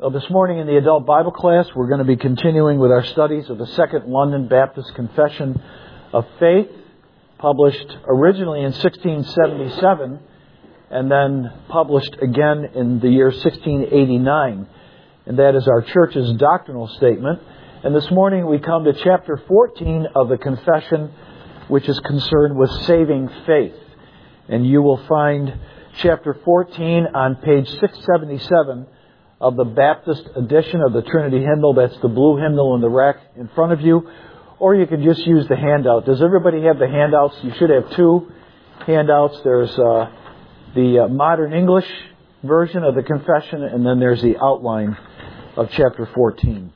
This morning in the adult Bible class, we're going to be continuing with our studies of the Second London Baptist Confession of Faith, published originally in 1677 and then published again in the year 1689. And that is our church's doctrinal statement. And this morning we come to chapter 14 of the confession, which is concerned with saving faith. And you will find chapter 14 on page 677 of the Baptist edition of the Trinity Hymnal. That's the blue hymnal in the rack in front of you. Or you can just use the handout. Does everybody have the handouts? You should have two handouts. There's the Modern English version of the confession, and then there's the outline of chapter 14.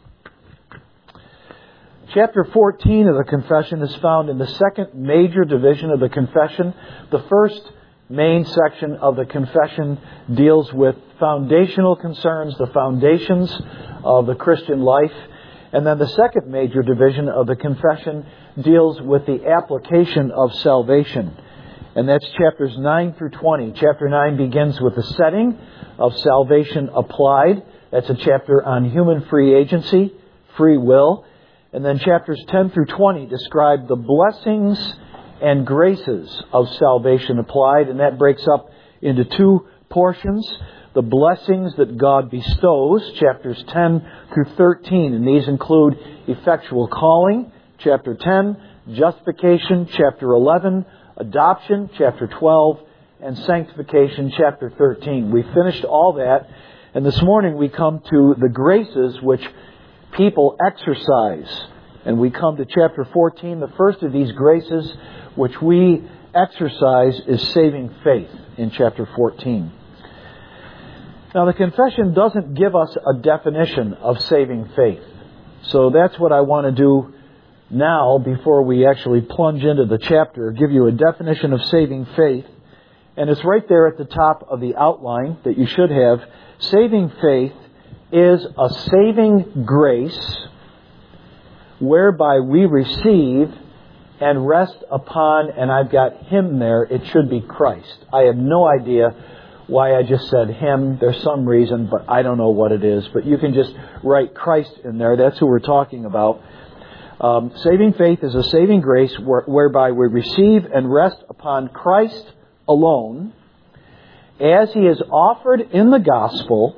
Chapter 14 of the confession is found in the second major division of the confession. The first main section of the confession deals with foundational concerns, the foundations of the Christian life. And then the second major division of the confession deals with the application of salvation. And that's chapters 9 through 20. Chapter 9 begins with the setting of salvation applied. That's a chapter on human free agency, free will. And then chapters 10 through 20 describe the blessings and graces of salvation applied, and that breaks up into two portions. The blessings that God bestows, chapters 10 through 13, and these include effectual calling, chapter 10, justification, chapter 11, adoption, chapter 12, and sanctification, chapter 13. We finished all that, and this morning we come to the graces which people exercise. And we come to chapter 14. The first of these graces which we exercise is saving faith in chapter 14. Now, the confession doesn't give us a definition of saving faith. So that's what I want to do now before we actually plunge into the chapter, give you a definition of saving faith. And it's right there at the top of the outline that you should have. Saving faith is a saving grace whereby we receive and rest upon, and I've got Him there, it should be Christ. I have no idea why I just said Him. There's some reason, but I don't know what it is. But you can just write Christ in there. That's who we're talking about. Saving faith is a saving grace whereby we receive and rest upon Christ alone as He is offered in the gospel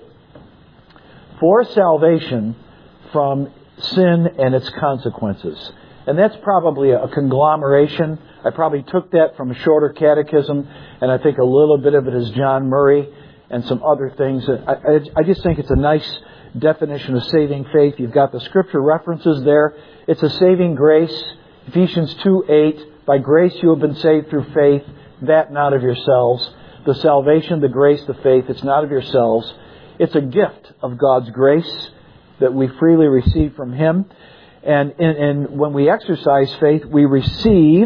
for salvation from sin and its consequences. And that's probably a conglomeration. I probably took that from a shorter catechism, and I think a little bit of it is John Murray and some other things. I just think it's a nice definition of saving faith. You've got the scripture references there. It's a saving grace. Ephesians 2:8, by grace you have been saved through faith, that not of yourselves. The salvation, the grace, the faith, it's not of yourselves. It's a gift of God's grace that we freely receive from Him. And when we exercise faith, we receive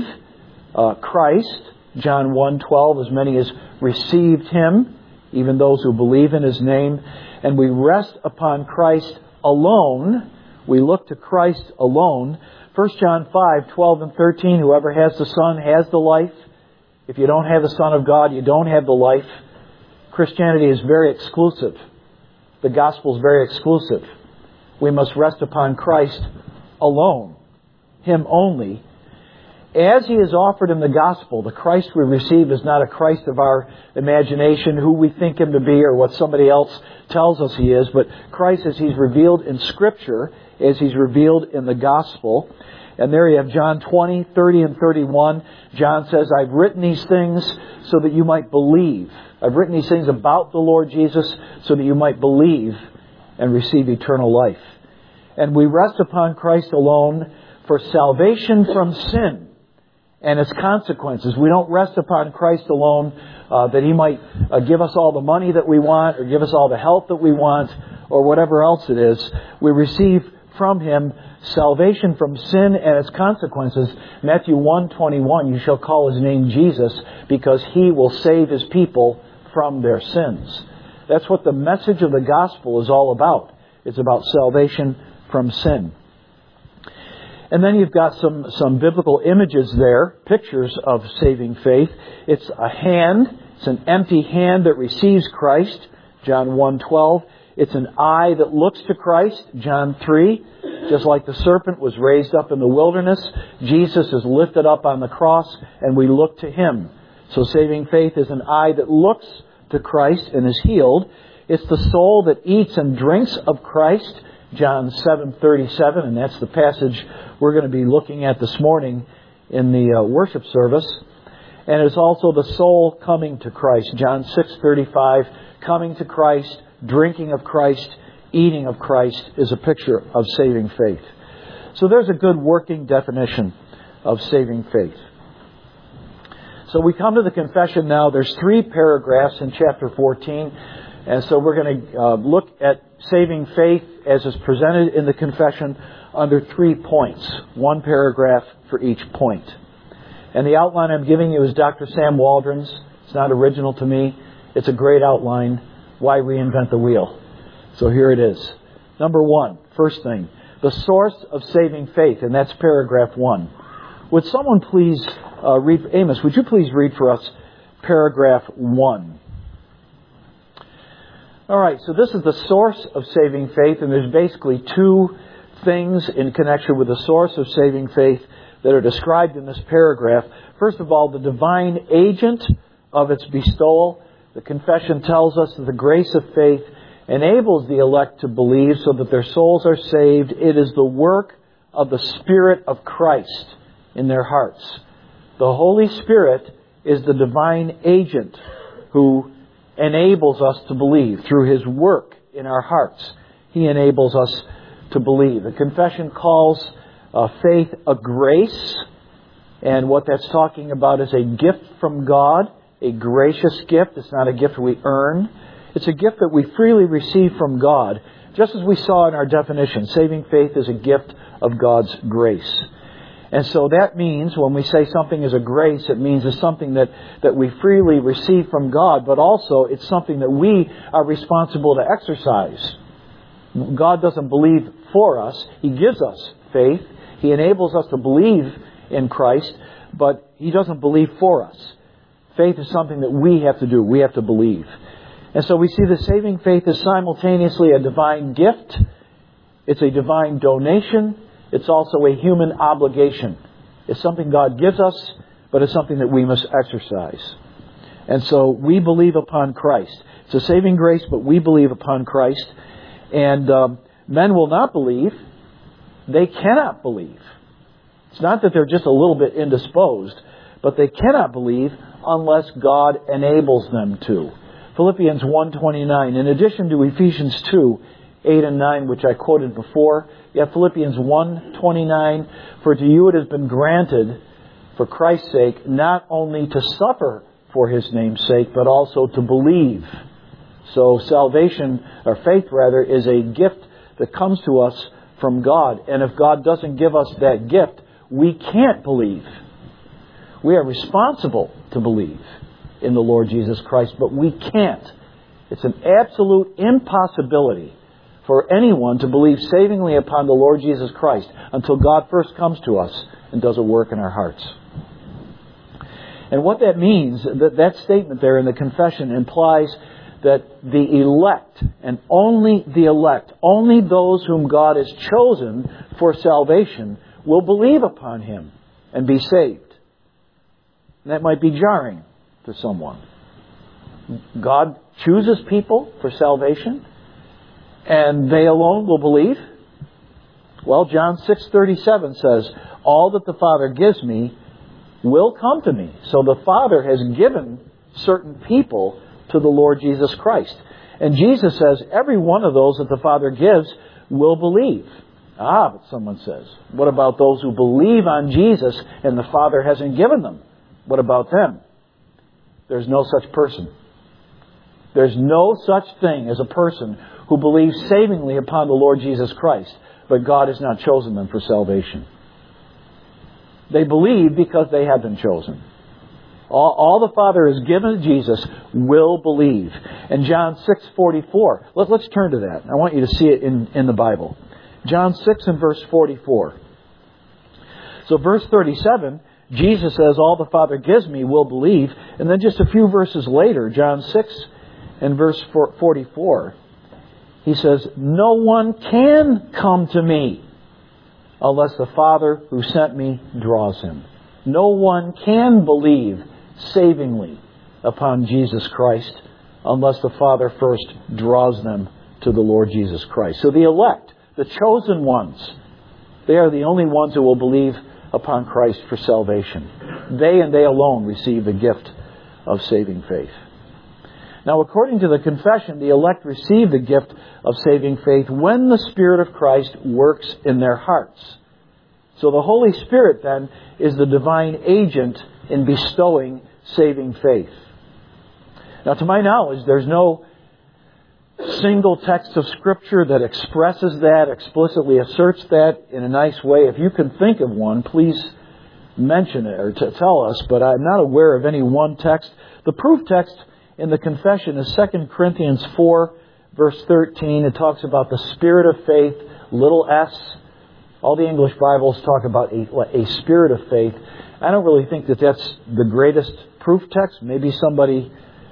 Christ. John 1:12, as many as received Him, even those who believe in His name. And we rest upon Christ alone. We look to Christ alone. 1 John 5:12 and 13, whoever has the Son has the life. If you don't have the Son of God, you don't have the life. Christianity is very exclusive. The gospel is very exclusive. We must rest upon Christ alone, Him only. As He is offered in the gospel, the Christ we receive is not a Christ of our imagination, who we think Him to be or what somebody else tells us He is, but Christ as He's revealed in Scripture, as He's revealed in the gospel. And there you have John 20, 30 and 31. John says, I've written these things so that you might believe. I've written these things about the Lord Jesus so that you might believe and receive eternal life. And we rest upon Christ alone for salvation from sin and its consequences. We don't rest upon Christ alone that He might give us all the money that we want or give us all the health that we want or whatever else it is. We receive from Him salvation from sin and its consequences. Matthew 1:21, you shall call His name Jesus because He will save His people from their sins. That's what the message of the gospel is all about. It's about salvation from sin. And then you've got some biblical images there, pictures of saving faith. It's a hand. It's an empty hand that receives Christ, John 1:12. It's an eye that looks to Christ, John 3. Just like the serpent was raised up in the wilderness, Jesus is lifted up on the cross, and we look to Him. So saving faith is an eye that looks to Christ and is healed. It's the soul that eats and drinks of Christ, John 7:37, and that's the passage we're going to be looking at this morning in the worship service. And it's also the soul coming to Christ, John 6:35, coming to Christ, drinking of Christ, eating of Christ is a picture of saving faith. So there's a good working definition of saving faith. So we come to the confession now. There's 3 paragraphs in chapter 14. And so we're going to look at saving faith as is presented in the confession under 3 points. 1 paragraph for each point. And the outline I'm giving you is Dr. Sam Waldron's. It's not original to me. It's a great outline. Why reinvent the wheel? So here it is. Number 1, first thing, the source of saving faith, and that's paragraph 1. Would someone please read, Amos, would you please read for us paragraph 1? All right, so this is the source of saving faith, and there's basically 2 things in connection with the source of saving faith that are described in this paragraph. First of all, the divine agent of its bestowal. The confession tells us that the grace of faith enables the elect to believe so that their souls are saved. It is the work of the Spirit of Christ in their hearts. The Holy Spirit is the divine agent who enables us to believe through His work in our hearts. He enables us to believe. The confession calls faith a grace, and what that's talking about is a gift from God, a gracious gift. It's not a gift we earn. It's a gift that we freely receive from God, just as we saw in our definition. Saving faith is a gift of God's grace. And so that means when we say something is a grace, it means it's something that we freely receive from God, but also it's something that we are responsible to exercise. God doesn't believe for us. He gives us faith. He enables us to believe in Christ, but He doesn't believe for us. Faith is something that we have to do. We have to believe. And so we see that saving faith is simultaneously a divine gift. It's a divine donation. It's also a human obligation. It's something God gives us, but it's something that we must exercise. And so we believe upon Christ. It's a saving grace, but we believe upon Christ. And men will not believe. They cannot believe. It's not that they're just a little bit indisposed, but they cannot believe unless God enables them to. Philippians 1:29. In addition to Ephesians 2:8 and 9, which I quoted before, you have Philippians 1:29. For to you it has been granted, for Christ's sake, not only to suffer for His name's sake, but also to believe. So salvation, or faith rather, is a gift that comes to us from God. And if God doesn't give us that gift, we can't believe. We are responsible to believe in the Lord Jesus Christ, but we can't. It's an absolute impossibility for anyone to believe savingly upon the Lord Jesus Christ until God first comes to us and does a work in our hearts. And what that means, that statement there in the confession implies that the elect, and only the elect, only those whom God has chosen for salvation, will believe upon Him and be saved. And that might be jarring to someone. God chooses people for salvation, and they alone will believe. Well, John 6:37 says, all that the Father gives me will come to me. So the Father has given certain people to the Lord Jesus Christ. And Jesus says, every one of those that the Father gives will believe. But someone says, what about those who believe on Jesus and the Father hasn't given them? What about them? There's no such person. There's no such thing as a person who believes savingly upon the Lord Jesus Christ, but God has not chosen them for salvation. They believe because they have been chosen. All the Father has given to Jesus will believe. And John 6:44. Let's turn to that. I want you to see it in the Bible. John 6 and verse 44. So verse 37, Jesus says, all the Father gives me will believe. And then just a few verses later, John 6 and verse 44, He says, no one can come to me unless the Father who sent me draws him. No one can believe savingly upon Jesus Christ unless the Father first draws them to the Lord Jesus Christ. So the elect, the chosen ones, they are the only ones who will believe upon Christ for salvation. They and they alone receive the gift of saving faith. Now, according to the confession, the elect receive the gift of saving faith when the Spirit of Christ works in their hearts. So the Holy Spirit, then, is the divine agent in bestowing saving faith. Now, to my knowledge, there's no single text of Scripture that expresses that, explicitly asserts that in a nice way. If you can think of one, please mention it or tell us, but I'm not aware of any one text. The proof text in the confession is 2 Corinthians 4, verse 13. It talks about the spirit of faith, little s. All the English Bibles talk about a spirit of faith. I don't really think that that's the greatest proof text. Maybe somebody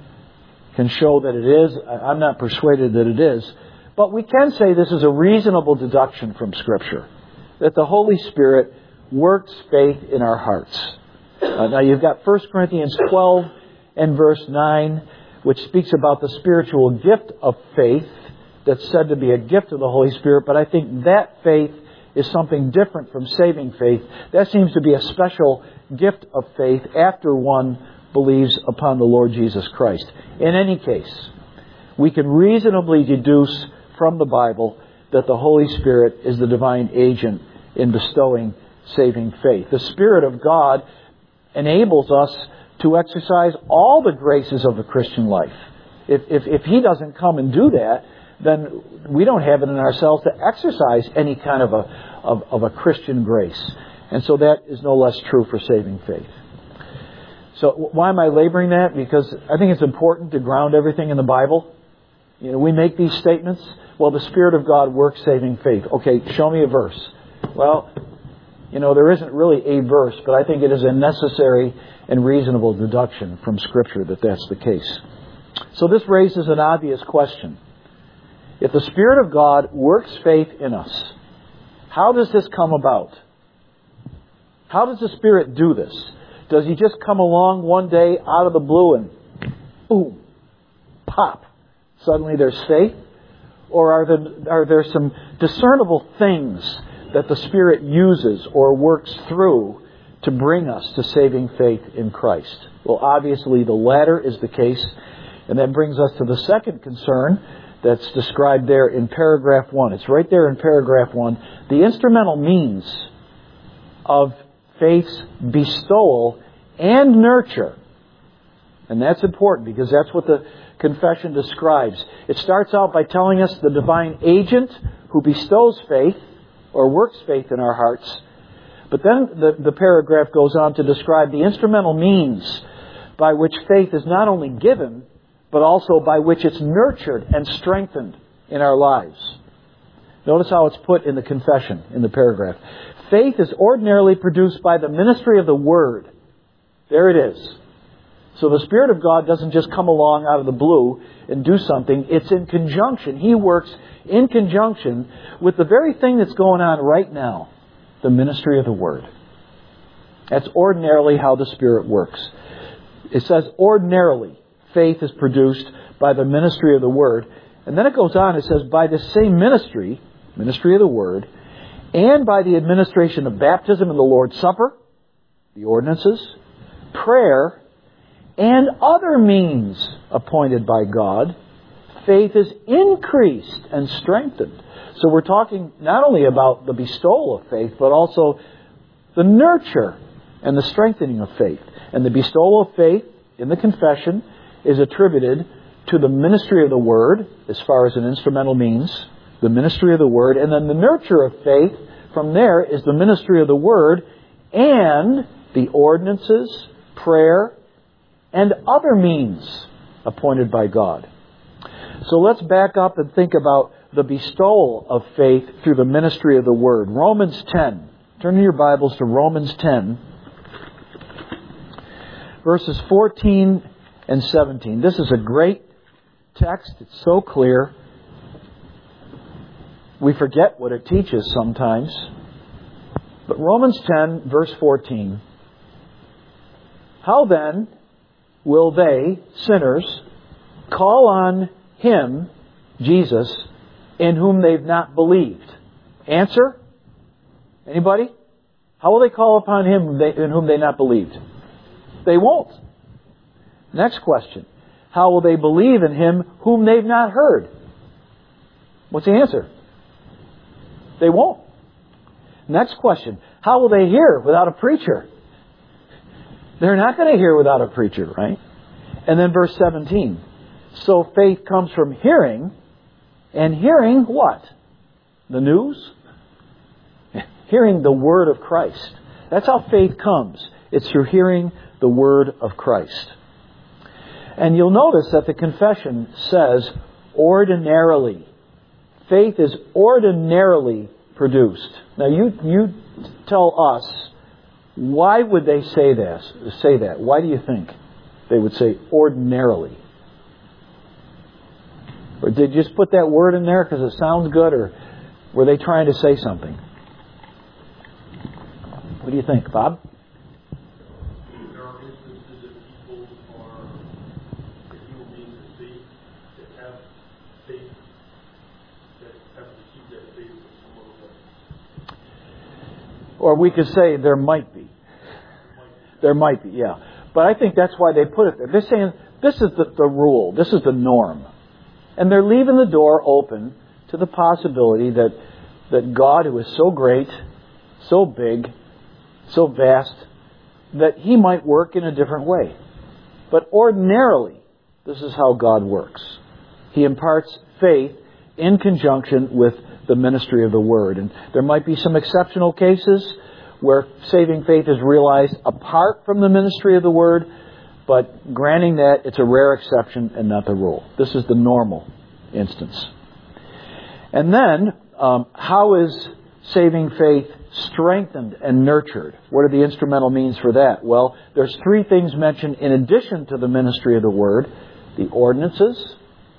can show that it is. I'm not persuaded that it is. But we can say this is a reasonable deduction from Scripture, that the Holy Spirit works faith in our hearts. Now you've got 1 Corinthians 12 and verse 9, which speaks about the spiritual gift of faith that's said to be a gift of the Holy Spirit, but I think that faith is something different from saving faith. That seems to be a special gift of faith after one believes upon the Lord Jesus Christ. In any case, we can reasonably deduce from the Bible that the Holy Spirit is the divine agent in bestowing saving faith. The Spirit of God enables us to exercise all the graces of the Christian life. If He doesn't come and do that, then we don't have it in ourselves to exercise any kind of a Christian grace. And so that is no less true for saving faith. So why am I laboring that? Because I think it's important to ground everything in the Bible. You know, we make these statements. Well, the Spirit of God works saving faith. Okay, show me a verse. Well, you know, there isn't really a verse, but I think it is a necessary and reasonable deduction from Scripture that that's the case. So this raises an obvious question. If the Spirit of God works faith in us, how does this come about? How does the Spirit do this? Does He just come along one day out of the blue and boom, pop, suddenly there's faith? Or are there some discernible things that the Spirit uses or works through to bring us to saving faith in Christ? Well, obviously the latter is the case. And that brings us to the second concern that's described there in paragraph 1. It's right there in paragraph 1. The instrumental means of faith's bestowal and nurture. And that's important because that's what the confession describes. It starts out by telling us the divine agent who bestows faith or works faith in our hearts. But then the paragraph goes on to describe the instrumental means by which faith is not only given, but also by which it's nurtured and strengthened in our lives. Notice how it's put in the confession, in the paragraph. Faith is ordinarily produced by the ministry of the Word. There it is. So the Spirit of God doesn't just come along out of the blue and do something. It's in conjunction. He works in conjunction with the very thing that's going on right now, the ministry of the Word. That's ordinarily how the Spirit works. It says ordinarily faith is produced by the ministry of the Word. And then it goes on, it says, by the same ministry of the Word, and by the administration of baptism and the Lord's Supper, the ordinances, prayer, and other means appointed by God, faith is increased and strengthened. So we're talking not only about the bestowal of faith, but also the nurture and the strengthening of faith. And the bestowal of faith in the confession is attributed to the ministry of the Word, as far as an instrumental means, the ministry of the Word, and then the nurture of faith from there is the ministry of the Word and the ordinances, prayer, and other means appointed by God. So let's back up and think about the bestowal of faith through the ministry of the Word. Romans 10. Turn in your Bibles to Romans 10, verses 14 and 17. This is a great text. It's so clear. We forget what it teaches sometimes. But Romans 10, verse 14. How then will they, sinners, call on Him, Jesus, in whom they've not believed? Answer? Anybody? How will they call upon Him in whom they've not believed? They won't. Next question. How will they believe in Him whom they've not heard? What's the answer? They won't. Next question. How will they hear without a preacher? They're not going to hear without a preacher, right? And then verse 17. So faith comes from hearing, and hearing what? The news? Hearing the Word of Christ. That's how faith comes. It's through hearing the Word of Christ. And you'll notice that the confession says, ordinarily. Faith is ordinarily produced. Now you tell us, why would they say that? Why do you think they would say ordinarily? Or did they just put that word in there because it sounds good, or were they trying to say something? What do you think, Bob? There are instances that people are, that human beings of faith, that have faith, that have received that faith from some other way. Or we could say there might be. There might be, yeah. But I think that's why they put it there. They're saying this is the rule. This is the norm. And they're leaving the door open to the possibility that God, who is so great, so big, so vast, that He might work in a different way. But ordinarily, this is how God works. He imparts faith in conjunction with the ministry of the Word. And there might be some exceptional cases where saving faith is realized apart from the ministry of the Word, but granting that, it's a rare exception and not the rule. This is the normal instance. And then, how is saving faith strengthened and nurtured? What are the instrumental means for that? Well, there's three things mentioned in addition to the ministry of the Word: the ordinances,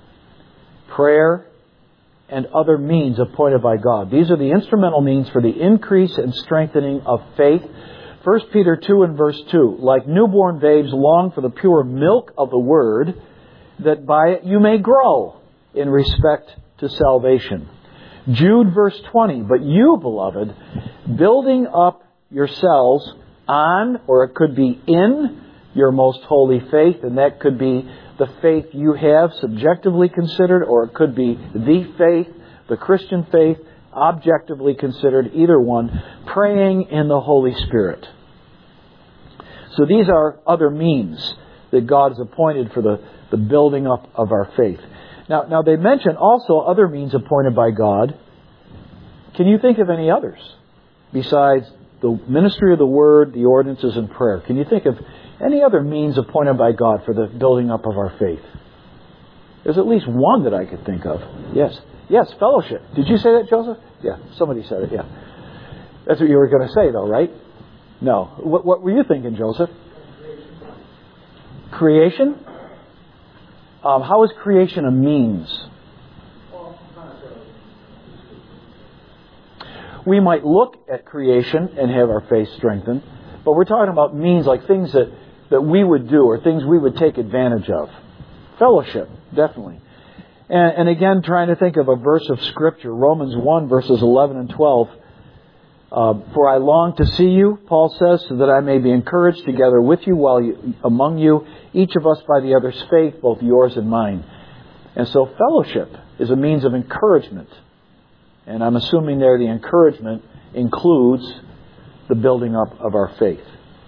prayer, and other means appointed by God. These are the instrumental means for the increase and strengthening of faith. 1 Peter 2 and verse 2, like newborn babes long for the pure milk of the Word, that by it you may grow in respect to salvation. Jude verse 20, but you, beloved, building up yourselves on, or it could be in, your most holy faith, and that could be the faith you have subjectively considered, or it could be the faith, the Christian faith, objectively considered, either one, praying in the Holy Spirit. So these are other means that God has appointed for the building up of our faith. Now they mention also other means appointed by God. Can you think of any others besides the ministry of the Word, the ordinances, and prayer? Can you think of any other means appointed by God for the building up of our faith? There's at least one that I could think of. Yes. Yes, fellowship. Did you say that, Joseph? Yeah, somebody said it, yeah. That's what you were going to say, though, right? No. What were you thinking, Joseph? Creation? How is creation a means? We might look at creation and have our faith strengthened, but we're talking about means like things that we would do or things we would take advantage of. Fellowship, definitely. And again, trying to think of a verse of Scripture, Romans 1, verses 11 and 12. For I long to see you, Paul says, so that I may be encouraged together with you among you, each of us by the other's faith, both yours and mine. And so fellowship is a means of encouragement. And I'm assuming there the encouragement includes the building up of our faith.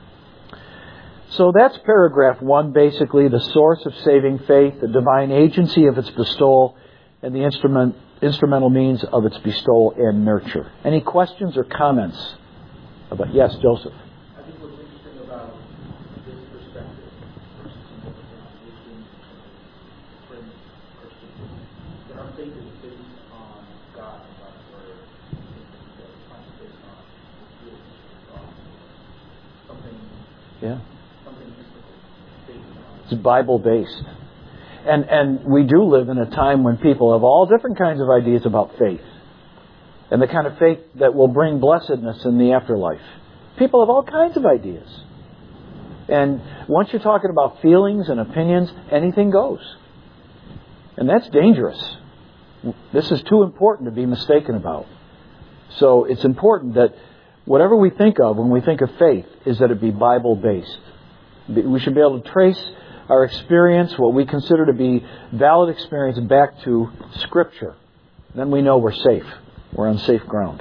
So that's paragraph 1, basically, the source of saving faith, the divine agency of its bestowal, and the instrumental means of its bestowal and nurture. Any questions or comments about? Yes, Joseph. I think what's interesting about this perspective versus some of the non-Christian friends, that our faith is based on God and God's Word. It's not based on the feelings of God. Something mystical. It's Bible-based. And we do live in a time when people have all different kinds of ideas about faith. and the kind of faith that will bring blessedness in the afterlife. People have all kinds of ideas. And once you're talking about feelings and opinions, anything goes. And that's dangerous. This is too important to be mistaken about. So it's important that whatever we think of when we think of faith is that it be Bible-based. We should be able to trace our experience, what we consider to be valid experience, back to Scripture. Then we know we're safe. We're on safe ground.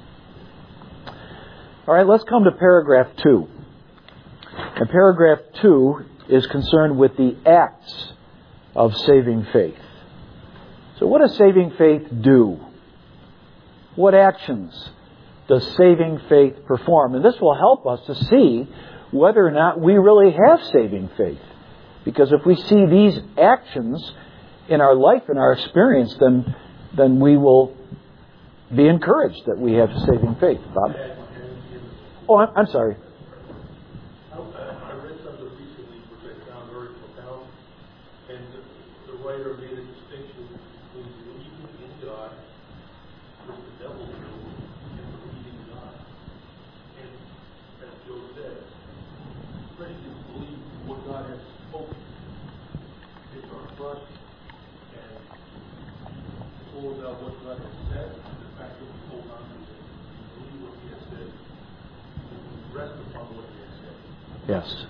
All right, let's come to paragraph 2. And paragraph 2 is concerned with the acts of saving faith. So what does saving faith do? What actions does saving faith perform? And this will help us to see whether or not we really have saving faith. Because if we see these actions in our life, in our experience, then we will be encouraged that we have saving faith. Bob? Oh, I'm sorry. I read something recently which I found very profound, and the writer made a distinction between believing in God, which the devil do, and believing God. And as Joe said, Christians believe what God has spoken. It's our trust and hold out what God has said, and the fact that we hold on to it, believe what He has said, rest upon what He has said. Yes.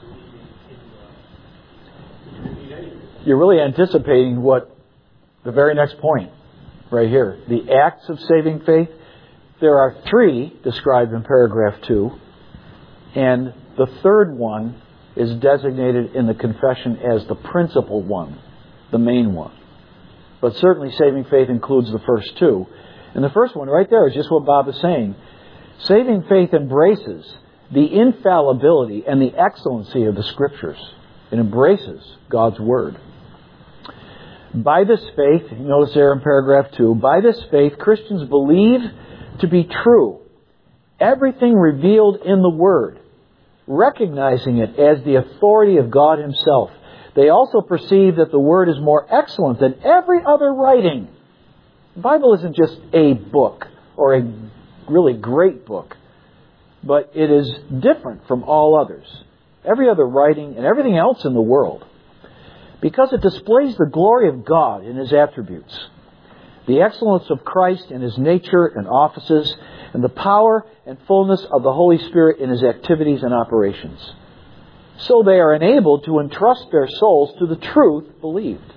You're really anticipating what the very next point right here. The acts of saving faith. There are 3 described in paragraph 2. And the third one is designated in the confession as the principal one, the main one. But certainly saving faith includes the first 2. And the first one right there is just what Bob is saying. Saving faith embraces the infallibility and the excellency of the Scriptures. It embraces God's Word. By this faith, you notice there in paragraph 2, by this faith Christians believe to be true everything revealed in the Word, recognizing it as the authority of God Himself. They also perceive that the Word is more excellent than every other writing. The Bible isn't just a book or a really great book, but it is different from all others, every other writing and everything else in the world, because it displays the glory of God in His attributes, the excellence of Christ in His nature and offices, and the power and fullness of the Holy Spirit in His activities and operations. So they are enabled to entrust their souls to the truth believed.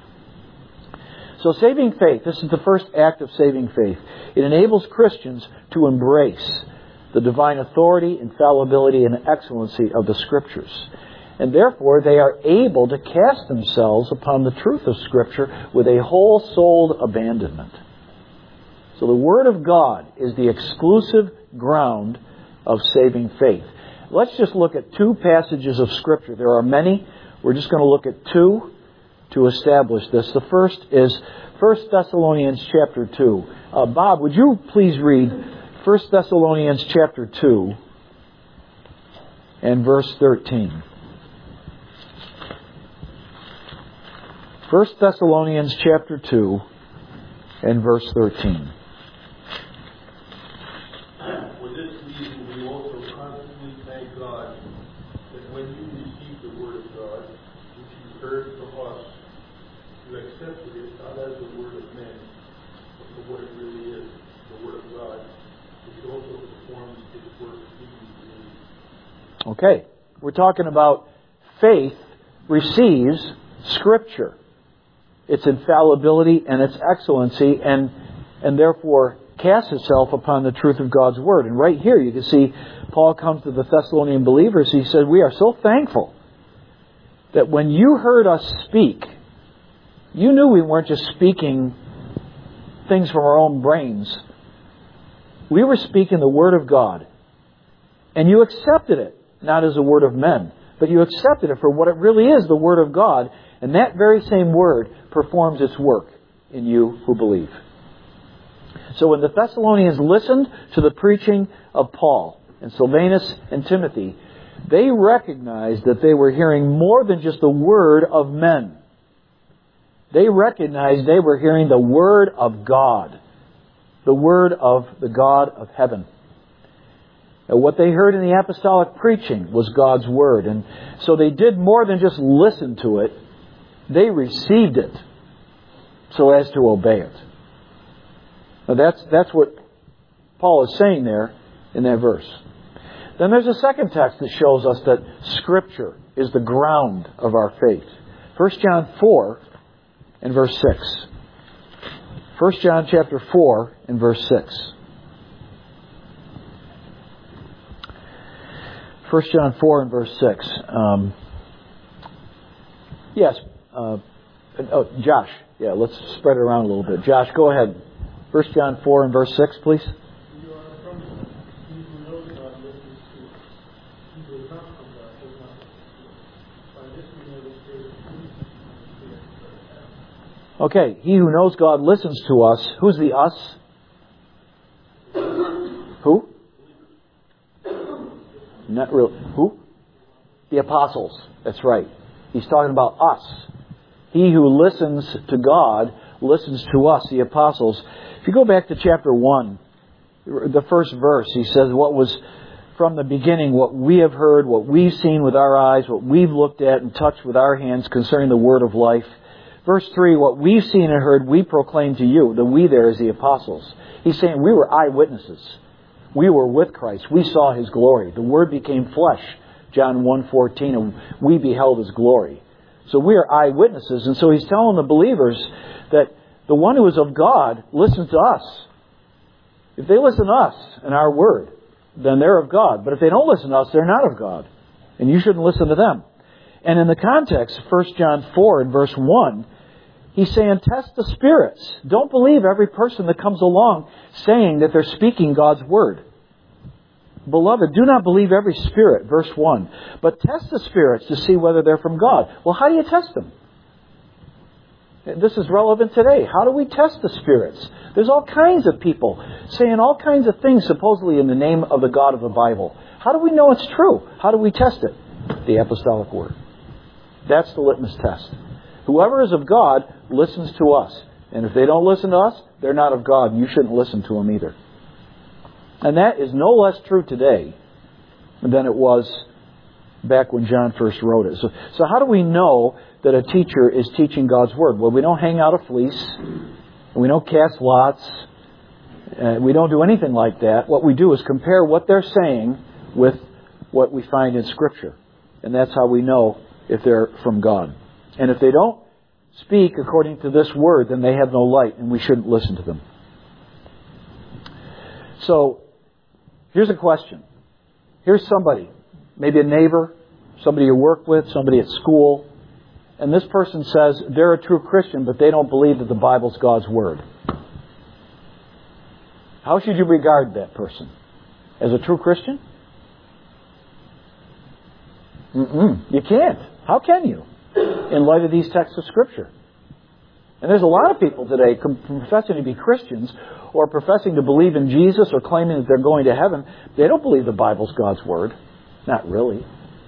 So saving faith, this is the first act of saving faith. It enables Christians to embrace the divine authority, infallibility, and excellency of the Scriptures. And therefore, they are able to cast themselves upon the truth of Scripture with a whole-souled abandonment. So the Word of God is the exclusive ground of saving faith. Let's just look at 2 passages of Scripture. There are many. We're just going to look at 2 to establish this. The first is 1 Thessalonians chapter 2. Bob, would you please read 1 Thessalonians chapter 2 and verse 13. 1 Thessalonians chapter 2 and verse 13. For this reason we also constantly thank God that when you received the Word of God, which you heard from us, you accepted it not as the word of men, but for what it really is, the Word of God, which also performs His work in you. Okay, we're talking about faith receives Scripture, its infallibility and its excellency, and therefore casts itself upon the truth of God's Word. And right here you can see Paul comes to the Thessalonian believers. He said, we are so thankful that when you heard us speak, you knew we weren't just speaking things from our own brains. We were speaking the Word of God. And you accepted it, not as a word of men, but you accepted it for what it really is, the Word of God. And that very same Word performs its work in you who believe. So when the Thessalonians listened to the preaching of Paul and Silvanus and Timothy, they recognized that they were hearing more than just the word of men. They recognized they were hearing the Word of God, the Word of the God of heaven. And what they heard in the apostolic preaching was God's Word. And so they did more than just listen to it. They received it so as to obey it. Now that's what Paul is saying there in that verse. Then there's a second text that shows us that Scripture is the ground of our faith. 1 John 4 and verse 6. 1 John chapter 4 and verse 6. 1 John 4 and verse 6. Josh. Yeah, let's spread it around a little bit. Josh, go ahead. 1 John 4 and verse 6, please. You are from him. He who knows God listens to us. He who is not from God does not listen to us. By this we know the spirit of truth and the spirit of error. Okay, he who knows God listens to us. Who's the us? Who? Not really. Who? The apostles. That's right. He's talking about us. He who listens to God listens to us, the apostles. If you go back to chapter 1, the first verse, he says, what was from the beginning, what we have heard, what we've seen with our eyes, what we've looked at and touched with our hands concerning the word of life. Verse 3, what we've seen and heard, we proclaim to you. The we there is the apostles. He's saying we were eyewitnesses. We were with Christ. We saw His glory. The Word became flesh, John 1:14, and we beheld His glory. So we are eyewitnesses. And so He's telling the believers that the one who is of God listens to us. If they listen to us and our Word, then they're of God. But if they don't listen to us, they're not of God. And you shouldn't listen to them. And in the context, 1 John 4 and verse 1, he's saying, test the spirits. Don't believe every person that comes along saying that they're speaking God's Word. Beloved, do not believe every spirit, verse 1. But test the spirits to see whether they're from God. Well, how do you test them? This is relevant today. How do we test the spirits? There's all kinds of people saying all kinds of things supposedly in the name of the God of the Bible. How do we know it's true? How do we test it? The apostolic word. That's the litmus test. Whoever is of God listens to us. And if they don't listen to us, they're not of God. You shouldn't listen to them either. And that is no less true today than it was back when John first wrote it. So how do we know that a teacher is teaching God's Word? Well, we don't hang out a fleece. We don't cast lots. We don't do anything like that. What we do is compare what they're saying with what we find in Scripture. And that's how we know if they're from God. And if they don't speak according to this Word, then they have no light, and we shouldn't listen to them. So, here's a question. Here's somebody, maybe a neighbor, somebody you work with, somebody at school, and this person says they're a true Christian, but they don't believe that the Bible's God's Word. How should you regard that person? As a true Christian? You can't. How can you? In light of these texts of Scripture. And there's a lot of people today professing to be Christians or professing to believe in Jesus or claiming that they're going to heaven. They don't believe the Bible's God's Word. Not really.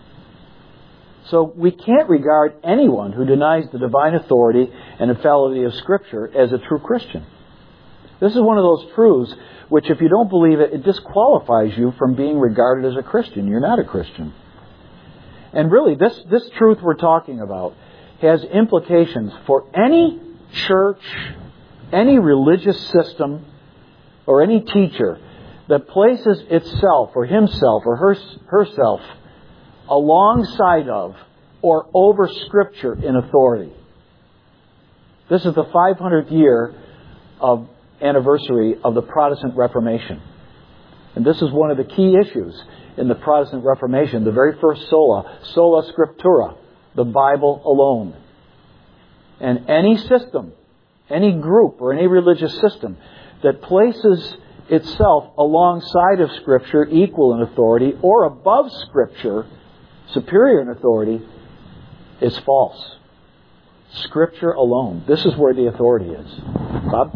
So we can't regard anyone who denies the divine authority and infallibility of Scripture as a true Christian. This is one of those truths which, if you don't believe it, it disqualifies you from being regarded as a Christian. You're not a Christian. And really, this truth we're talking about has implications for any church, any religious system, or any teacher that places itself or himself or herself alongside of or over Scripture in authority. This is the 500th year of anniversary of the Protestant Reformation. And this is one of the key issues in the Protestant Reformation, the very first sola scriptura, the Bible alone. And any system, any group or any religious system that places itself alongside of Scripture, equal in authority, or above Scripture, superior in authority, is false. Scripture alone. This is where the authority is. Bob?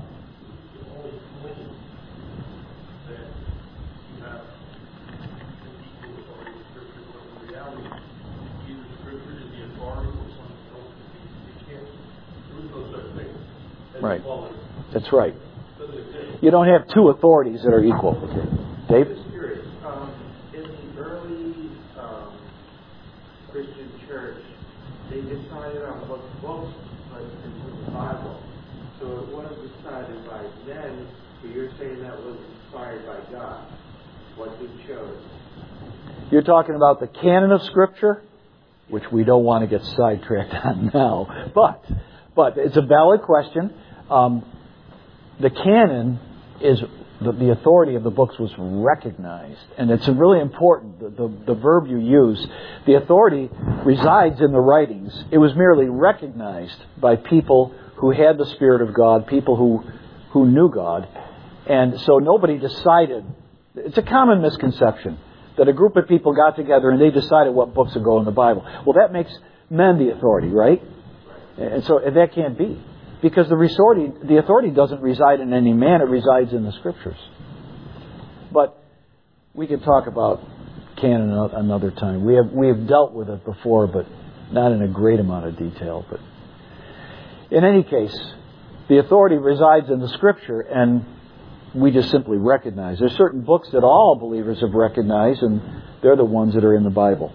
Right. That's right. You don't have two authorities that are equal. Dave? I'm just curious. In the early Christian church, they decided on what books went into the Bible. So it wasn't decided by them, but you're saying that was inspired by God, what they chose. You're talking about the canon of Scripture, which we don't want to get sidetracked on now. But it's a valid question. The canon is the authority of the books was recognized, and it's really important. The verb you use, the authority resides in the writings. It was merely recognized by people who had the Spirit of God, people who knew God, and so nobody decided. It's a common misconception that a group of people got together and they decided what books would go in the Bible. Well, that makes men the authority, right? And so that can't be. Because the authority doesn't reside in any man, it resides in the Scriptures. But we could talk about canon another time. We have dealt with it before, but not in a great amount of detail. But in any case, the authority resides in the Scripture, and we just simply recognize. There's certain books that all believers have recognized, and they're the ones that are in the Bible.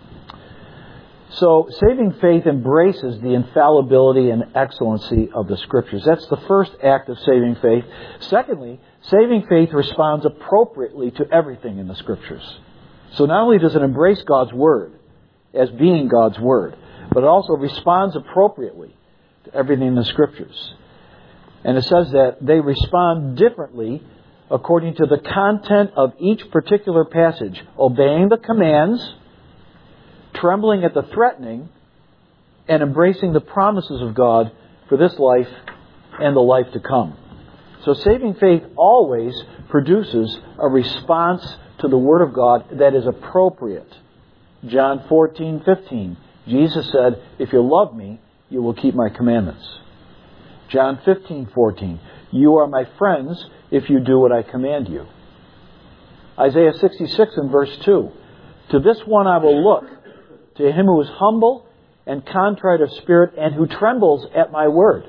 So, saving faith embraces the infallibility and excellency of the Scriptures. That's the first act of saving faith. Secondly, saving faith responds appropriately to everything in the Scriptures. So not only does it embrace God's Word as being God's Word, but it also responds appropriately to everything in the Scriptures. And it says that they respond differently according to the content of each particular passage, obeying the commands, trembling at the threatening, and embracing the promises of God for this life and the life to come. So saving faith always produces a response to the Word of God that is appropriate. John 14:15, Jesus said, "If you love me, you will keep my commandments." John 15:14, "You are my friends if you do what I command you." Isaiah 66 and verse 2, "To this one I will look, to him who is humble and contrite of spirit and who trembles at my word."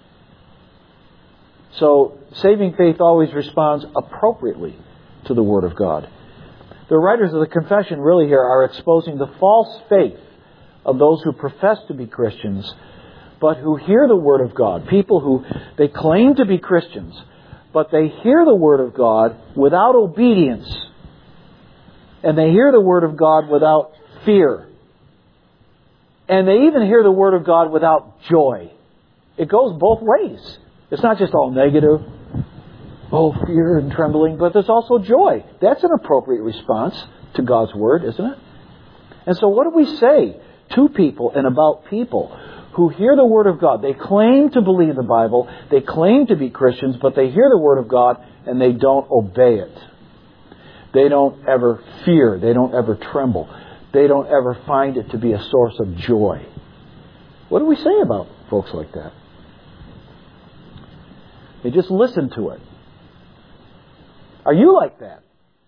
So, saving faith always responds appropriately to the Word of God. The writers of the confession really here are exposing the false faith of those who profess to be Christians, but who hear the Word of God. People who, they claim to be Christians, but they hear the Word of God without obedience. And they hear the Word of God without fear. And they even hear the Word of God without joy. It goes both ways. It's not just all negative. Oh, fear and trembling. But there's also joy. That's an appropriate response to God's Word, isn't it? And so what do we say to people and about people who hear the Word of God? They claim to believe the Bible. They claim to be Christians, but they hear the Word of God and they don't obey it. They don't ever fear. They don't ever tremble. They don't ever find it to be a source of joy. What do we say about folks like that? They just listen to it. Are you like that?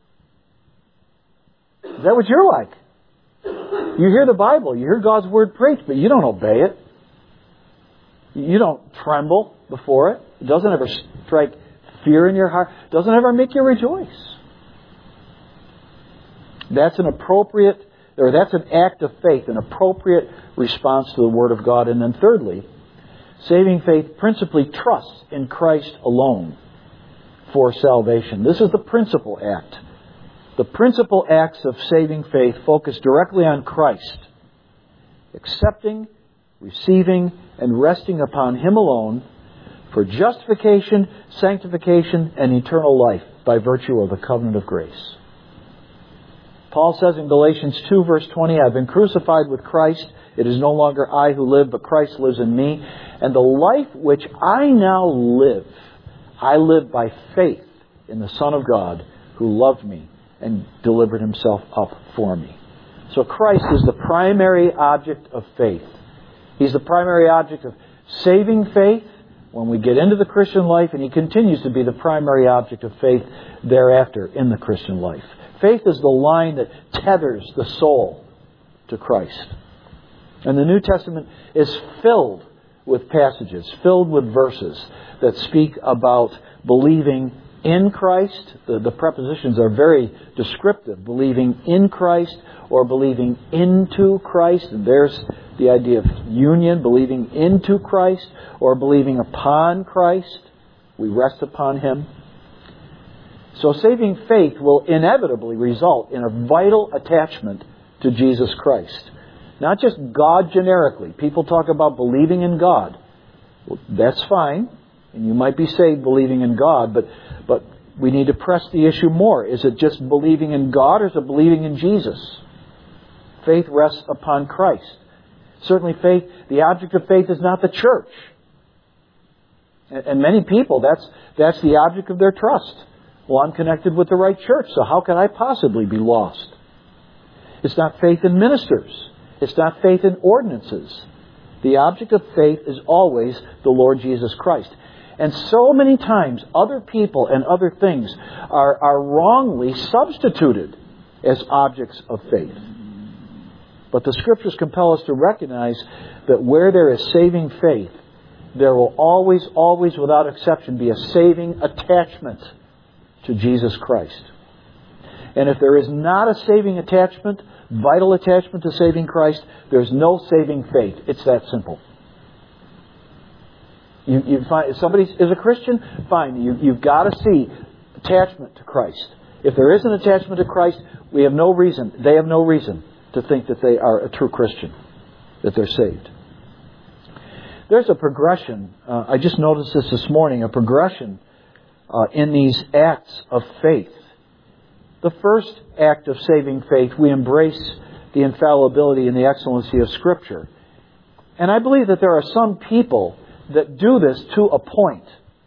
Is that what you're like? You hear the Bible, you hear God's Word preached, but you don't obey it. You don't tremble before it. It doesn't ever strike fear in your heart. It doesn't ever make you rejoice. That's an act of faith, an appropriate response to the Word of God. And then thirdly, saving faith principally trusts in Christ alone for salvation. This is the principal act. The principal acts of saving faith focus directly on Christ, accepting, receiving, and resting upon Him alone for justification, sanctification, and eternal life by virtue of the covenant of grace. Paul says in Galatians 2 verse 20, "I've been crucified with Christ. It is no longer I who live, but Christ lives in me. And the life which I now live, I live by faith in the Son of God who loved me and delivered Himself up for me." So Christ is the primary object of faith. He's the primary object of saving faith when we get into the Christian life, and He continues to be the primary object of faith thereafter in the Christian life. Faith is the line that tethers the soul to Christ. And the New Testament is filled with passages, filled with verses that speak about believing in Christ. The prepositions are very descriptive. Believing in Christ or believing into Christ. And there's the idea of union, believing into Christ or believing upon Christ. We rest upon Him. So saving faith will inevitably result in a vital attachment to Jesus Christ. Not just God generically. People talk about believing in God. Well, that's fine. And you might be saved believing in God, but we need to press the issue more. Is it just believing in God or is it believing in Jesus? Faith rests upon Christ. Certainly faith, the object of faith is not the church. And many people, that's the object of their trust. Well, I'm connected with the right church, so how can I possibly be lost? It's not faith in ministers. It's not faith in ordinances. The object of faith is always the Lord Jesus Christ. And so many times, other people and other things are wrongly substituted as objects of faith. But the Scriptures compel us to recognize that where there is saving faith, there will always, always, without exception, be a saving attachment to Jesus Christ. And if there is not a saving attachment, vital attachment to saving Christ, there's no saving faith. It's that simple. You find if somebody is a Christian, fine. You've got to see attachment to Christ. If there is an attachment to Christ, we have no reason. They have no reason to think that they are a true Christian, that they're saved. There's a progression. I just noticed this morning. A progression in these acts of faith. The first act of saving faith, we embrace the infallibility and the excellency of Scripture. And I believe that there are some people that do this to a point.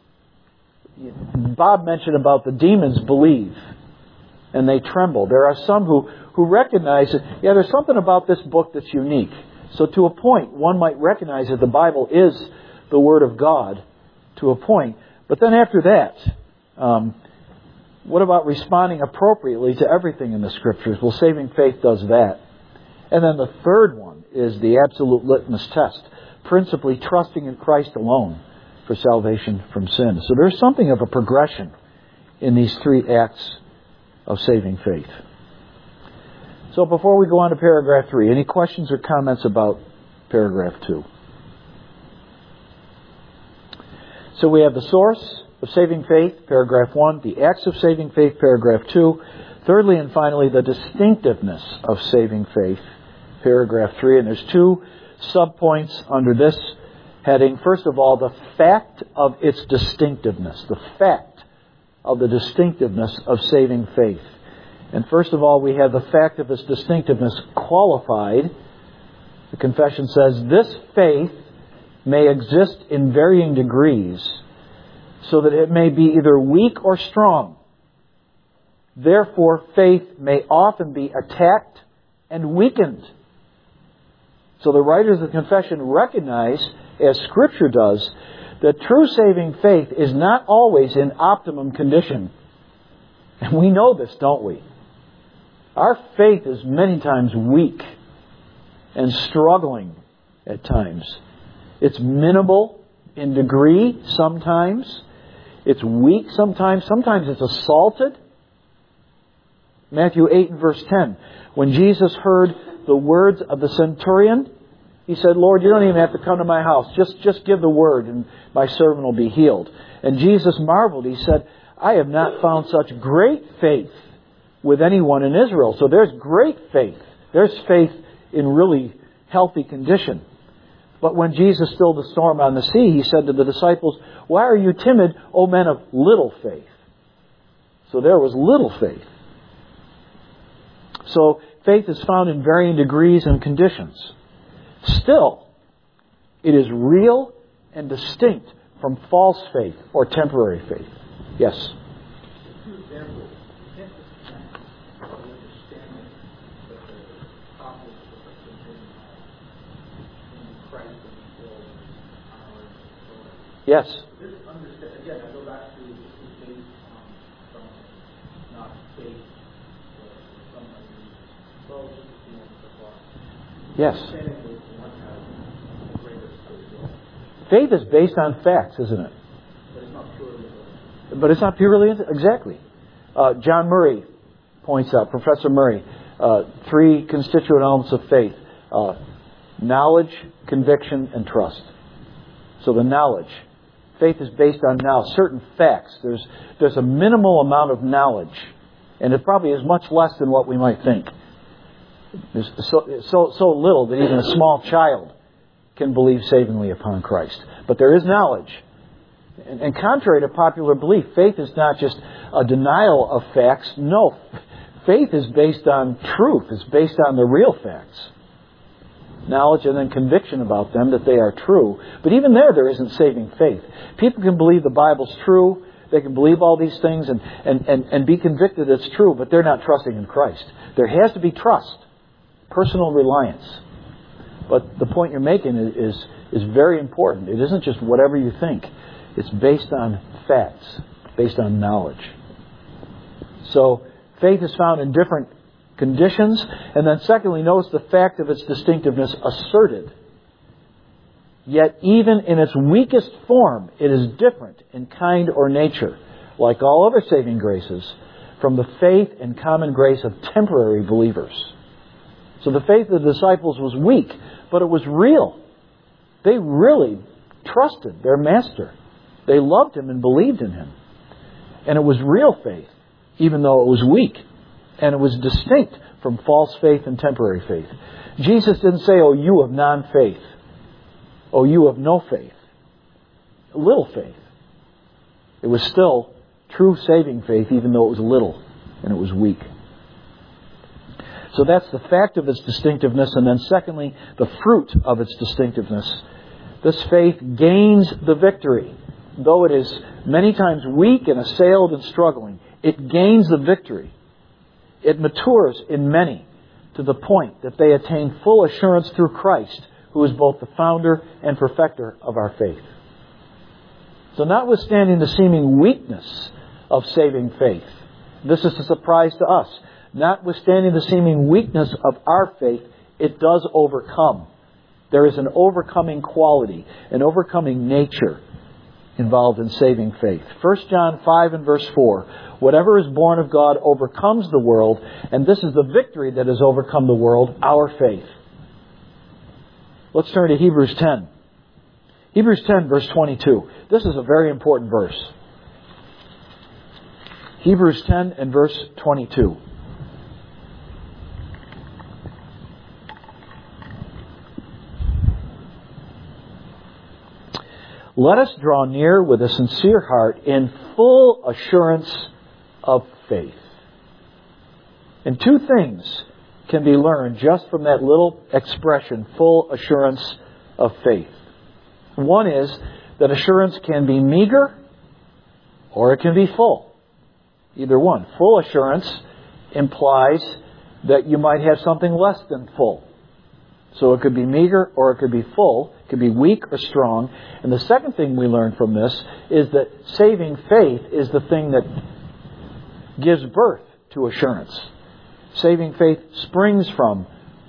Bob mentioned about the demons believe and they tremble. There are some who recognize that, there's something about this book that's unique. So to a point, one might recognize that the Bible is the Word of God to a point. But then after that, what about responding appropriately to everything in the Scriptures? Well, saving faith does that. And then the third one is the absolute litmus test. Principally trusting in Christ alone for salvation from sin. So there's something of a progression in these three acts of saving faith. So before we go on to paragraph 3, any questions or comments about paragraph 2? So we have the source of saving faith, paragraph 1, the acts of saving faith, paragraph 2. Thirdly and finally, the distinctiveness of saving faith, paragraph 3. And there's 2 subpoints under this heading. First of all, the fact of its distinctiveness. The fact of the distinctiveness of saving faith. And first of all, we have the fact of its distinctiveness qualified. The confession says, this faith may exist in varying degrees, so that it may be either weak or strong. Therefore, faith may often be attacked and weakened. So the writers of the confession recognize, as Scripture does, that true saving faith is not always in optimum condition. And we know this, don't we? Our faith is many times weak and struggling at times. It's minimal in degree sometimes. It's weak sometimes. Sometimes it's assaulted. Matthew 8 and verse 10. When Jesus heard the words of the centurion, he said, Lord, you don't even have to come to my house. Just give the word and my servant will be healed. And Jesus marveled. He said, I have not found such great faith with anyone in Israel. So there's great faith. There's faith in really healthy condition. But when Jesus stilled the storm on the sea, He said to the disciples, why are you timid, O men of little faith? So there was little faith. So faith is found in varying degrees and conditions. Still, it is real and distinct from false faith or temporary faith. Yes? Two examples. The understanding that the apostles in Christ and still our authority. Yes. This understanding, again, I go back to faith from not faith, but somebody who's well, just so far. Yes. Understanding that one has a greater spiritual Faith is based on facts, isn't it? But it's not purely exactly. John Murray points out, Professor Murray, 3 constituent elements of faith: knowledge, conviction, and trust. So the knowledge, faith is based on now certain facts. There's a minimal amount of knowledge, and it probably is much less than what we might think. There's so little that even a small child can believe savingly upon Christ. But there is knowledge. And contrary to popular belief, faith is not just a denial of facts. No, faith is based on truth. It's based on the real facts. Knowledge and then conviction about them that they are true. But even there isn't saving faith. People can believe the Bible's true. They can believe all these things and be convicted it's true, but they're not trusting in Christ. There has to be trust. Personal reliance. But the point you're making is very important. It isn't just whatever you think. It's based on facts, based on knowledge. So faith is found in different conditions. And then secondly, notice the fact of its distinctiveness asserted. Yet even in its weakest form, it is different in kind or nature, like all other saving graces, from the faith and common grace of temporary believers. So the faith of the disciples was weak, but it was real. They really trusted their master. They loved him and believed in him. And it was real faith, even though it was weak. And it was distinct from false faith and temporary faith. Jesus didn't say, "Oh, you of non-faith. Oh, you of no faith." Little faith. It was still true saving faith, even though it was little and it was weak. So that's the fact of its distinctiveness. And then secondly, the fruit of its distinctiveness. This faith gains the victory. Though it is many times weak and assailed and struggling, it gains the victory. It matures in many to the point that they attain full assurance through Christ, who is both the founder and perfecter of our faith. So notwithstanding the seeming weakness of saving faith, this is a surprise to us. Notwithstanding the seeming weakness of our faith, it does overcome. There is an overcoming quality, an overcoming nature involved in saving faith. 1 John 5 and verse 4. Whatever is born of God overcomes the world, and this is the victory that has overcome the world, our faith. Let's turn to Hebrews 10. Hebrews 10 verse 22. This is a very important verse. Hebrews 10 and verse 22. Let us draw near with a sincere heart in full assurance of faith. And 2 things can be learned just from that little expression, full assurance of faith. One is that assurance can be meager or it can be full. Either one. Full assurance implies that you might have something less than full. So it could be meager or it could be full. It could be weak or strong. And the second thing we learn from this is that saving faith is the thing that gives birth to assurance. Saving faith springs from,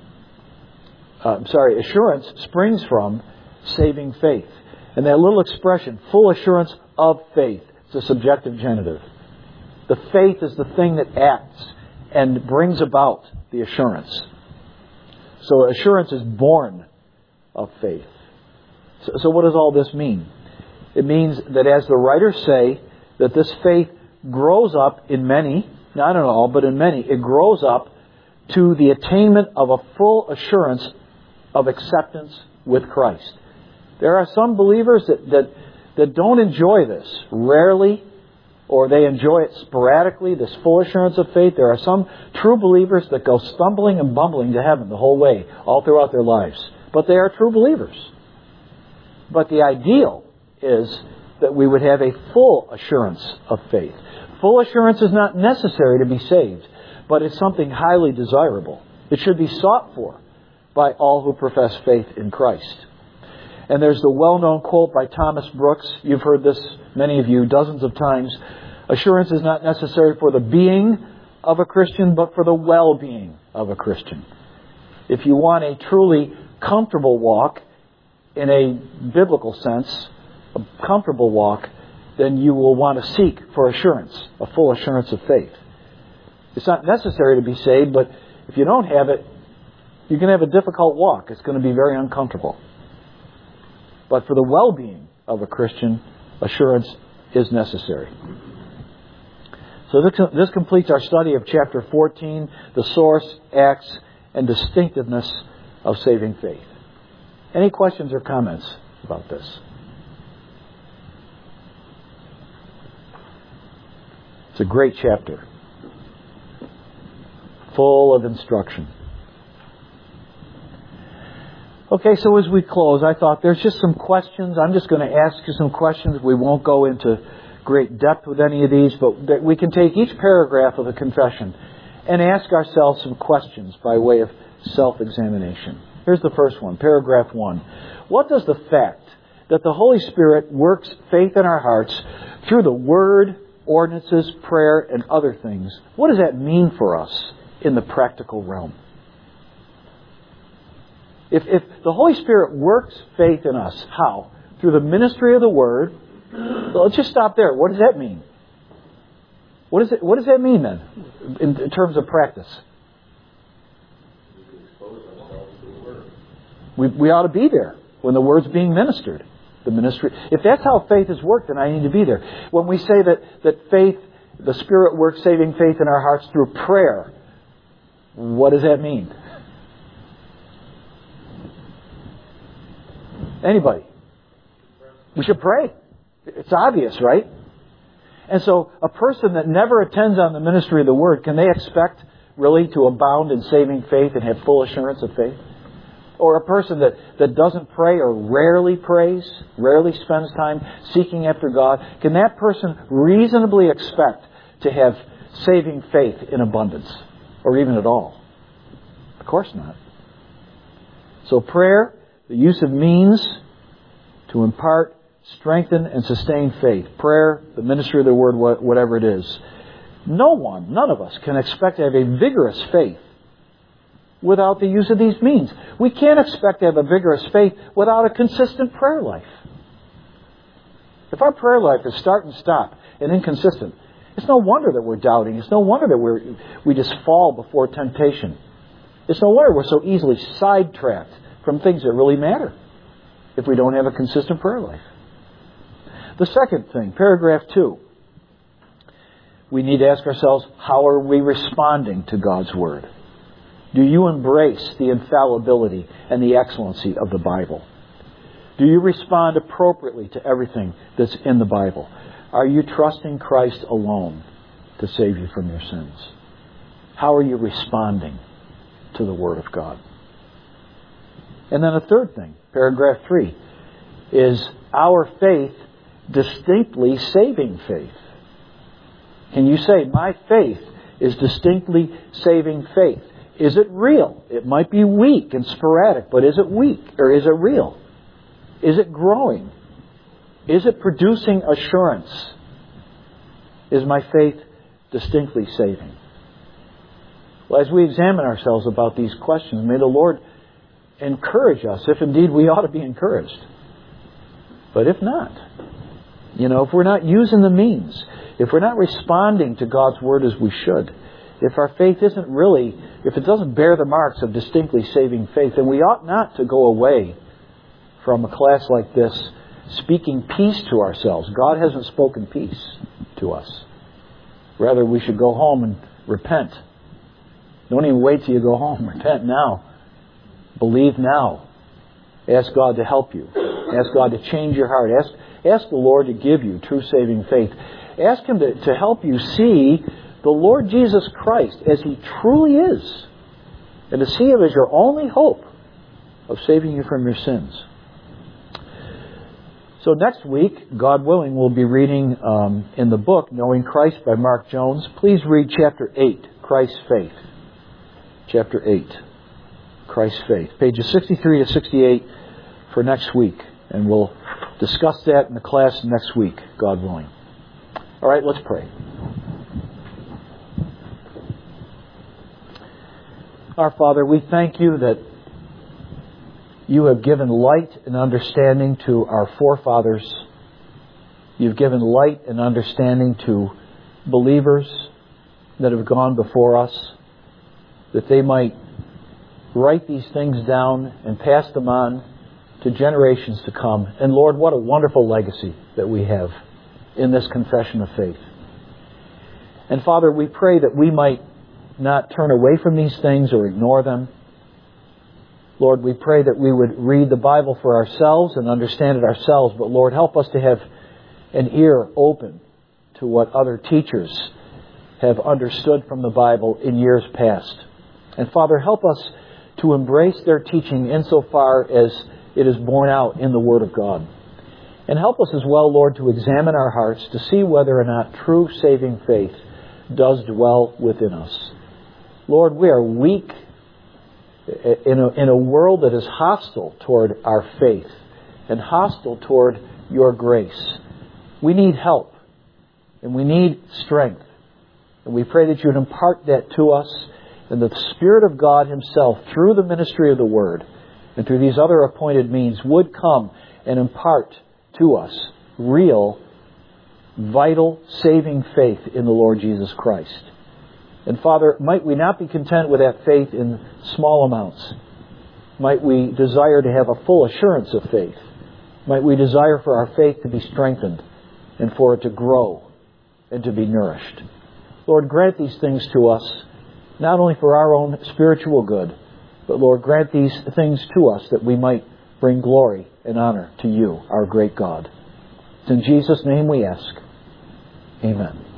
assurance springs from saving faith. And that little expression, full assurance of faith, it's a subjective genitive. The faith is the thing that acts and brings about the assurance. So assurance is born of faith. So what does all this mean? It means that, as the writers say, that this faith grows up in many, not in all, but in many, it grows up to the attainment of a full assurance of acceptance with Christ. There are some believers that don't enjoy this rarely, or they enjoy it sporadically, this full assurance of faith. There are some true believers that go stumbling and bumbling to heaven the whole way, all throughout their lives. But they are true believers. But the ideal is that we would have a full assurance of faith. Full assurance is not necessary to be saved, but it's something highly desirable. It should be sought for by all who profess faith in Christ. And there's the well-known quote by Thomas Brooks. You've heard this, many of you, dozens of times. Assurance is not necessary for the being of a Christian, but for the well-being of a Christian. If you want a truly comfortable walk, in a biblical sense, a comfortable walk, then you will want to seek for assurance, a full assurance of faith. It's not necessary to be saved, but if you don't have it, you're going to have a difficult walk. It's going to be very uncomfortable. But for the well-being of a Christian, assurance is necessary. So this completes our study of chapter 14, the source, acts, and distinctiveness of saving faith. Any questions or comments about this? It's a great chapter, full of instruction. Okay, so as we close, I thought there's just some questions. I'm just going to ask you some questions. We won't go into great depth with any of these, but we can take each paragraph of the confession and ask ourselves some questions by way of self-examination. Here's the first one, paragraph 1. What does the fact that the Holy Spirit works faith in our hearts through the Word, ordinances, prayer, and other things, what does that mean for us in the practical realm? If the Holy Spirit works faith in us, how? Through the ministry of the Word. Well, let's just stop there. What does that mean? What does that mean then, in terms of practice? We can expose ourselves to the Word. We ought to be there when the Word's being ministered. The ministry. If that's how faith is worked, then I need to be there. When we say that faith, the Spirit works saving faith in our hearts through prayer, what does that mean? Anybody? We should pray. It's obvious, right? And so a person that never attends on the ministry of the Word, can they expect really to abound in saving faith and have full assurance of faith? Or a person that doesn't pray or rarely prays, rarely spends time seeking after God, can that person reasonably expect to have saving faith in abundance? Or even at all? Of course not. So prayer, the use of means to impart, strengthen, and sustain faith. Prayer, the ministry of the Word, whatever it is. None of us can expect to have a vigorous faith without the use of these means. We can't expect to have a vigorous faith without a consistent prayer life. If our prayer life is start and stop and inconsistent, it's no wonder that we're doubting. It's no wonder that we just fall before temptation. It's no wonder we're so easily sidetracked from things that really matter if we don't have a consistent prayer life. The second thing, paragraph 2. We need to ask ourselves, how are we responding to God's Word? Do you embrace the infallibility and the excellency of the Bible? Do you respond appropriately to everything that's in the Bible? Are you trusting Christ alone to save you from your sins? How are you responding to the Word of God? And then a third thing, paragraph 3, is our faith distinctly saving faith? Can you say, my faith is distinctly saving faith? Is it real? It might be weak and sporadic, but is it weak or is it real? Is it growing? Is it producing assurance? Is my faith distinctly saving? Well, as we examine ourselves about these questions, may the Lord encourage us, if indeed we ought to be encouraged. But if not, if we're not using the means, if we're not responding to God's Word as we should, if our faith isn't really, if it doesn't bear the marks of distinctly saving faith, then we ought not to go away from a class like this speaking peace to ourselves. God hasn't spoken peace to us. Rather, we should go home and repent. Don't even wait till you go home. Repent now. Believe now. Ask God to help you. Ask God to change your heart. Ask the Lord to give you true saving faith. Ask Him to help you see the Lord Jesus Christ as He truly is, and to see Him as your only hope of saving you from your sins. So next week, God willing, we'll be reading in the book Knowing Christ by Mark Jones. Please read chapter 8, Christ's Faith. Chapter 8, Christ's Faith. Pages 63 to 68 for next week. And we'll discuss that in the class next week, God willing. All right, let's pray. Our Father, we thank You that You have given light and understanding to our forefathers. You've given light and understanding to believers that have gone before us, that they might write these things down and pass them on to generations to come. And Lord, what a wonderful legacy that we have in this confession of faith. And Father, we pray that we might not turn away from these things or ignore them. Lord, we pray that we would read the Bible for ourselves and understand it ourselves. But Lord, help us to have an ear open to what other teachers have understood from the Bible in years past. And Father, help us to embrace their teaching insofar as it is borne out in the Word of God. And help us as well, Lord, to examine our hearts to see whether or not true saving faith does dwell within us. Lord, we are weak in a world that is hostile toward our faith and hostile toward your grace. We need help and we need strength. And we pray that you would impart that to us, and that the Spirit of God Himself, through the ministry of the Word and through these other appointed means, would come and impart to us real, vital, saving faith in the Lord Jesus Christ. And Father, might we not be content with that faith in small amounts. Might we desire to have a full assurance of faith. Might we desire for our faith to be strengthened and for it to grow and to be nourished. Lord, grant these things to us, not only for our own spiritual good, but Lord, grant these things to us that we might bring glory and honor to you, our great God. It's in Jesus' name we ask. Amen.